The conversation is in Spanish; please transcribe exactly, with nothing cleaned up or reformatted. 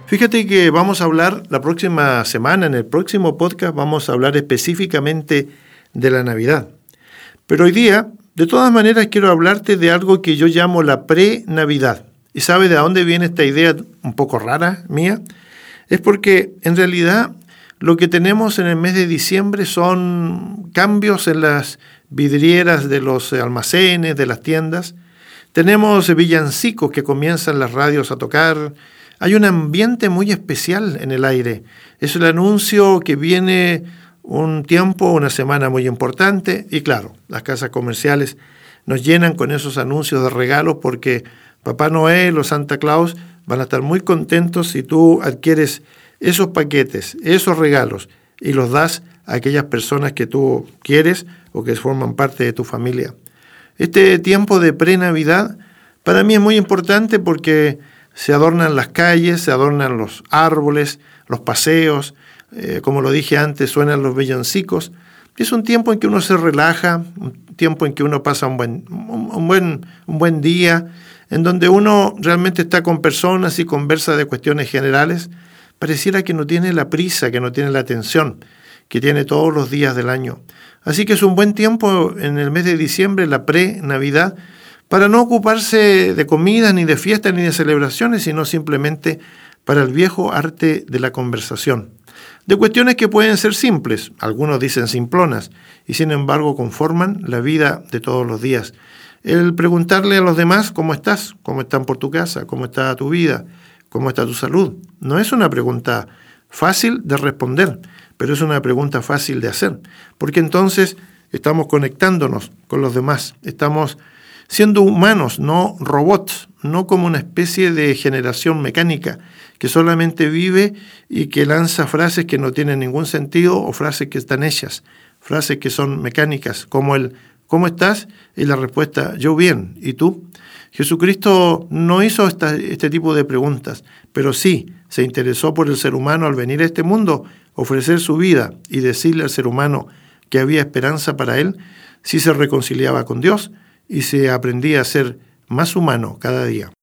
Fíjate que vamos a hablar la próxima semana, en el próximo podcast, vamos a hablar específicamente de la Navidad. Pero hoy día, de todas maneras, quiero hablarte de algo que yo llamo la pre-Navidad. ¿Y sabes de dónde viene esta idea un poco rara mía? Es porque, en realidad, lo que tenemos en el mes de diciembre son cambios en las vidrieras de los almacenes, de las tiendas. Tenemos villancicos que comienzan las radios a tocar. Hay un ambiente muy especial en el aire. Es el anuncio que viene un tiempo, una semana muy importante. Y claro, las casas comerciales nos llenan con esos anuncios de regalos porque Papá Noel o Santa Claus van a estar muy contentos si tú adquieres esos paquetes, esos regalos y los das a aquellas personas que tú quieres o que forman parte de tu familia. Este tiempo de pre-Navidad para mí es muy importante porque se adornan las calles, se adornan los árboles, los paseos, eh, como lo dije antes, suenan los villancicos. Es un tiempo en que uno se relaja, un tiempo en que uno pasa un buen, un, un buen, un buen día, en donde uno realmente está con personas y conversa de cuestiones generales. Pareciera que no tiene la prisa, que no tiene la atención que tiene todos los días del año. Así que es un buen tiempo en el mes de diciembre, la pre-Navidad, para no ocuparse de comidas, ni de fiestas, ni de celebraciones, sino simplemente para el viejo arte de la conversación. De cuestiones que pueden ser simples, algunos dicen simplonas, y sin embargo conforman la vida de todos los días. El preguntarle a los demás cómo estás, cómo están por tu casa, cómo está tu vida, cómo está tu salud. No es una pregunta fácil de responder, pero es una pregunta fácil de hacer, porque entonces estamos conectándonos con los demás, estamos siendo humanos, no robots, no como una especie de generación mecánica que solamente vive y que lanza frases que no tienen ningún sentido o frases que están hechas, frases que son mecánicas, como el ¿cómo estás? Y la respuesta, yo bien, ¿y tú? Jesucristo no hizo esta, este tipo de preguntas, pero sí se interesó por el ser humano al venir a este mundo, ofrecer su vida y decirle al ser humano que había esperanza para él si se reconciliaba con Dios y se aprendía a ser más humano cada día.